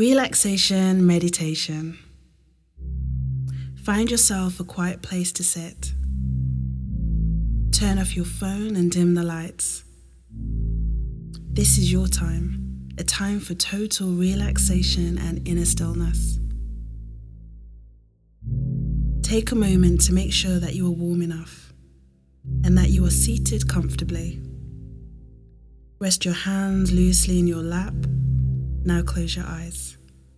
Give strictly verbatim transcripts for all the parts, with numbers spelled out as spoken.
Relaxation meditation. Find yourself a quiet place to sit. Turn off your phone and dim the lights. This is your time, a time for total relaxation and inner stillness. Take a moment to make sure that you are warm enough and that you are seated comfortably. Rest your hands loosely in your lap. Now close your eyes.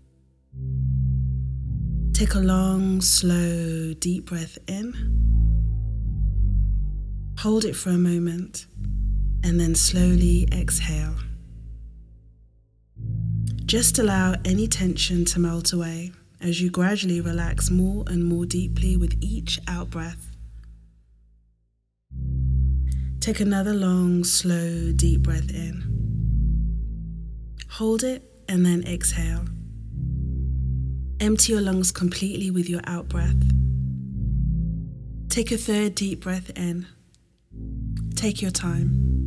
Take a long, slow, deep breath in. Hold it for a moment and then slowly exhale. Just allow any tension to melt away as you gradually relax more and more deeply with each out-breath. Take another long, slow, deep breath in. Hold it and then exhale. Empty your lungs completely with your out-breath. Take a third deep breath in. Take your time.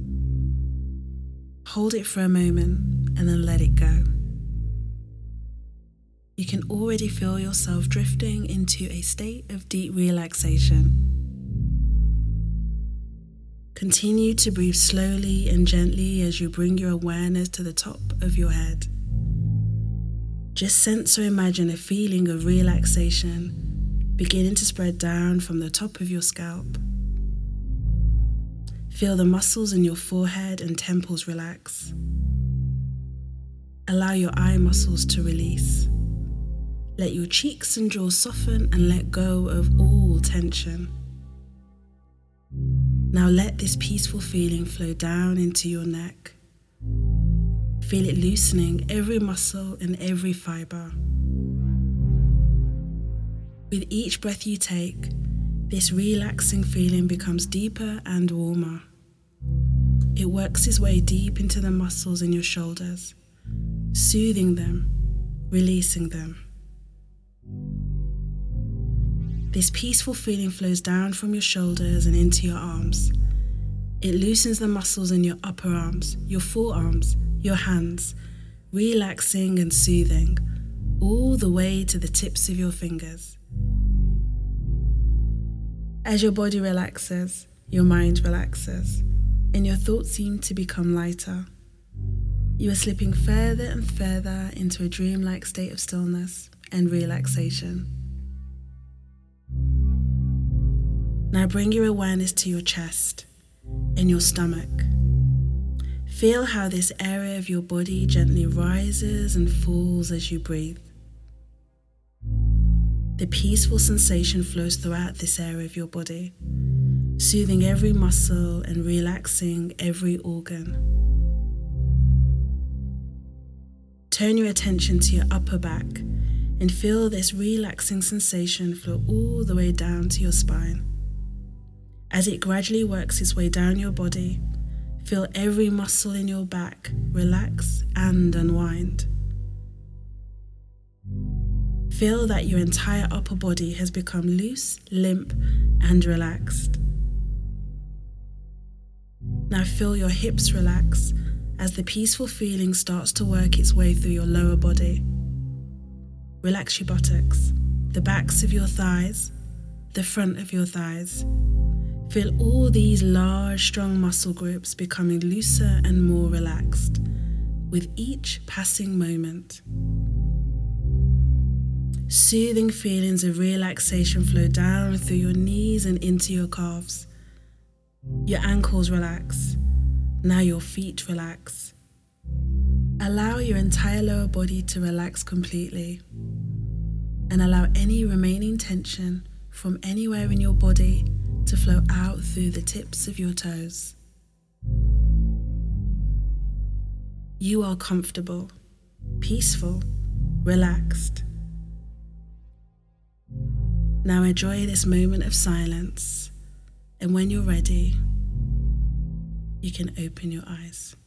Hold it for a moment and then let it go. You can already feel yourself drifting into a state of deep relaxation. Continue to breathe slowly and gently as you bring your awareness to the top of your head. Just sense or imagine a feeling of relaxation beginning to spread down from the top of your scalp. Feel the muscles in your forehead and temples relax. Allow your eye muscles to release. Let your cheeks and jaw soften and let go of all tension. Now let this peaceful feeling flow down into your neck. Feel it loosening every muscle and every fiber. With each breath you take, this relaxing feeling becomes deeper and warmer. It works its way deep into the muscles in your shoulders, soothing them, releasing them. This peaceful feeling flows down from your shoulders and into your arms. It loosens the muscles in your upper arms, your forearms, your hands, relaxing and soothing, all the way to the tips of your fingers. As your body relaxes, your mind relaxes, and your thoughts seem to become lighter. You are slipping further and further into a dreamlike state of stillness and relaxation. Now bring your awareness to your chest and your stomach. Feel how this area of your body gently rises and falls as you breathe. The peaceful sensation flows throughout this area of your body, soothing every muscle and relaxing every organ. Turn your attention to your upper back and feel this relaxing sensation flow all the way down to your spine. As it gradually works its way down your body, feel every muscle in your back relax and unwind. Feel that your entire upper body has become loose, limp, and relaxed. Now feel your hips relax as the peaceful feeling starts to work its way through your lower body. Relax your buttocks, the backs of your thighs, the front of your thighs. Feel all these large, strong muscle groups becoming looser and more relaxed with each passing moment. Soothing feelings of relaxation flow down through your knees and into your calves. Your ankles relax. Now your feet relax. Allow your entire lower body to relax completely and allow any remaining tension from anywhere in your body to flow out through the tips of your toes. You are comfortable, peaceful, relaxed. Now enjoy this moment of silence, and when you're ready, you can open your eyes.